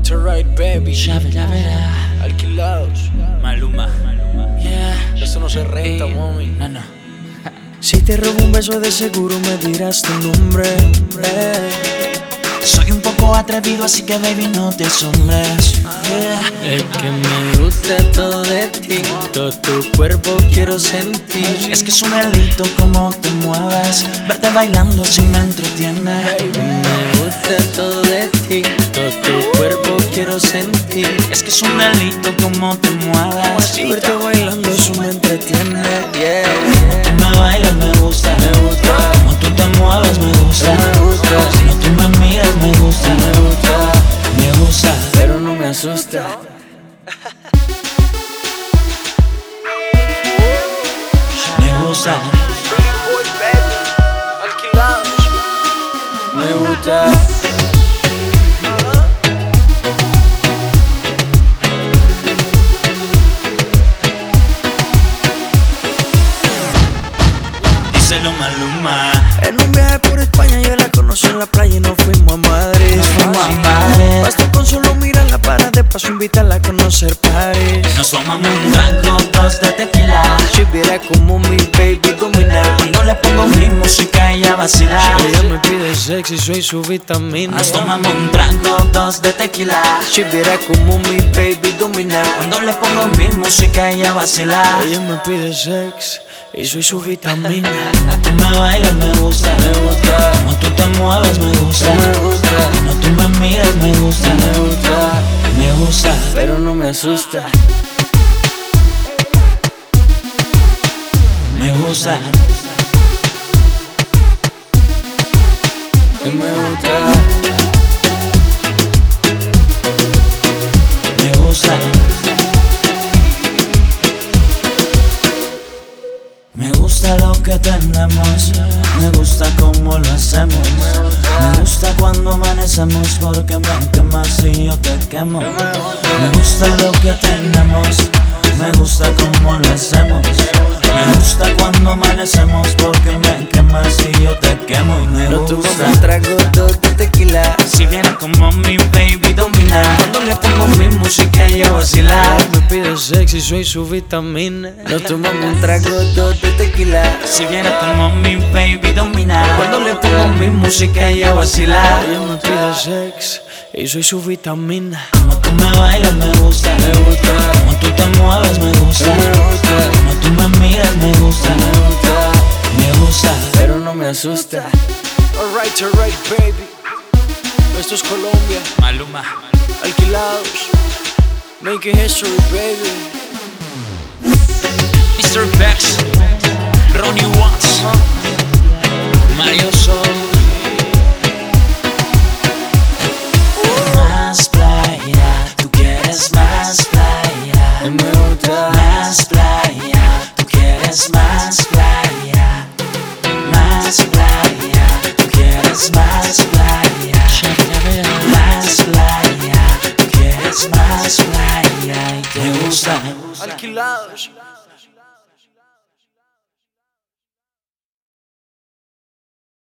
to right, baby. Shabba-dabba-da. Alquilados. Maluma. Yeah. Eso no se renta, mami. No. Si te robo un beso de seguro me dirás tu nombre. Soy un poco atrevido, así que baby no te asombres. Es que me gusta todo de ti, todo tu cuerpo quiero sentir. Es que es un delito como te mueves, verte bailando si me entretiene. Me gusta todo de ti, todo tu cuerpo quiero sentir. Es que es un delito como te mueves, Verte bailando eso me entretiene. Como tú me bailas me gusta, como tú te mueves me gusta, como tú me miras me gusta, me gusta, pero no me asusta. me gusta. Me gusta. Díselo Maluma. En un viaje por España yo la conocí en la playa y nos fuimos a Madrid. Basta con solo mirarla para de paso invitarla a conocer París. Nos tomamos un trago, dos de tequila. Si viera como mi baby domina, Cuando le pongo mi música ella vacila. ella me pide sexy, soy su vitamina. Nos tomamos un trago, dos de tequila. Si viera como mi baby domina, Cuando le pongo mi música ella vacila. ella me pide sex y soy su vitamina. Tú me bailas me gusta, como tú te mueves me gusta, como tú me miras me gusta, me gusta, pero no me asusta. me gusta, Me gusta. me gusta. Me gusta lo que tenemos, me gusta cómo lo hacemos. Me gusta cuando amanecemos porque me quemas y yo te quemo. Me gusta lo que tenemos, me gusta cómo lo hacemos. Me gusta cuando amanecemos porque me quemas y yo te quemo. Y me No tomamos gusta un trago, dos de tequila. si viene como mi baby domina. Cuando le pongo mi música ella vacila. Me pide sexy, soy su vitamina. No tomamos un trago, dos de tequila. Si viene como mi baby domina. Cuando le pongo mi música ella vacila. Ella me pide sex y soy su vitamina. Como tú me bailas me gusta, como tú te mueves me gusta, como tú me miras me gusta, me gusta, pero no me asusta. Alright, baby. Esto es Colombia. Maluma. Alquilados. Making history, baby. Mr. Bex, Ronnie Watts, Mario Sol. Más playa, tú quieres más playa. Me gusta. Más playa, tú quieres más playa. Más playa, tú quieres más playa. Más playa, tú quieres más playa. Y te gusta. Alquilados.